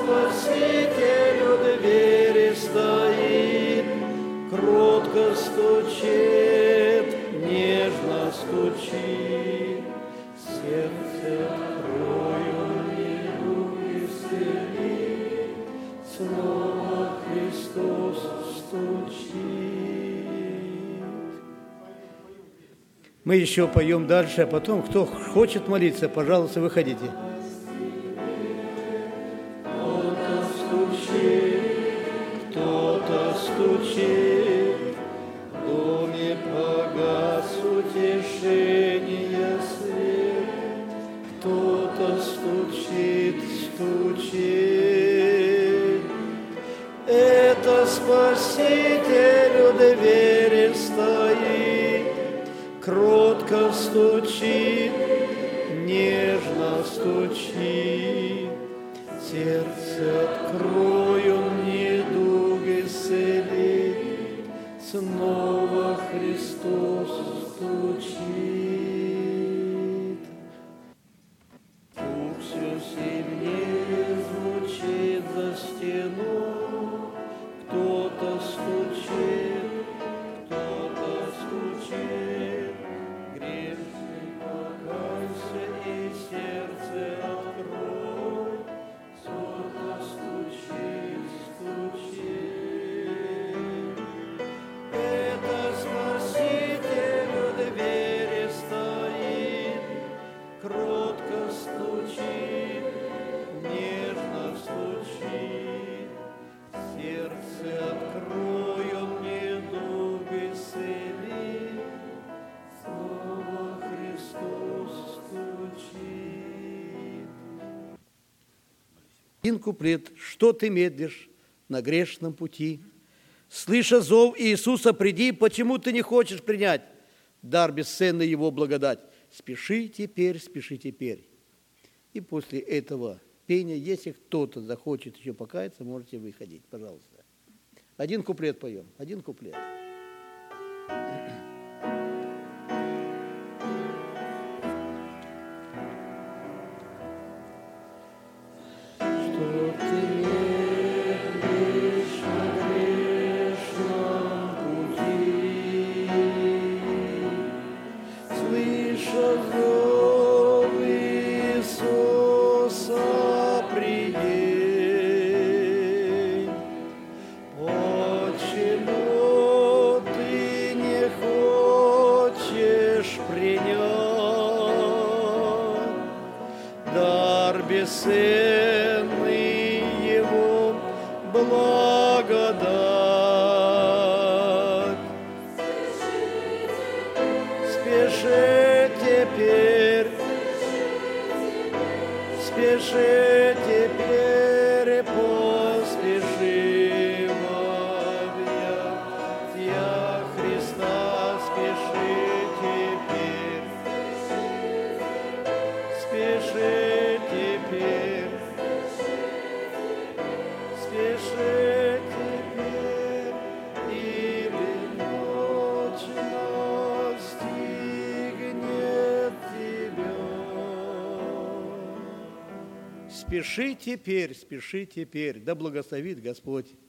Спасителю двери стоит, кротко стучит, нежно стучит, сердце открою, миру исцели, снова Христос стучит. Мы еще поем дальше, а потом, кто хочет молиться, пожалуйста, выходите. Кто-то стучит, в доме погас утешение свет. Кто-то стучит, стучит. Это Спасителю двери стоит, кротко стучит, нежно стучит. Сердце открою, недуг исцелит, снова Христос стучит. Звук все сильнее звучит за стеной, кто-то стучит, кто-то стучит. Грешный, покайся и сердце открой. Кто-то стучит, стучит. Это Спасителю двери стоит, кротко стучит, нежно стучит. Сердце открою, недуг исцелит, снова Христос стучит. Один куплет. Что ты медлишь на грешном пути? Слыша зов Иисуса, приди, почему ты не хочешь принять дар бесценный Его благодать? Спеши теперь, спеши теперь. И после этого пения, если кто-то захочет еще покаяться, можете выходить, пожалуйста. Один куплет поем, один куплет. Бесценный Его благодать. Спеши теперь, спеши теперь, поспеши в объятия Христа, спеши теперь, спеши. Спеши теперь, или ночь настигнет тебя. Спеши теперь, да благословит Господь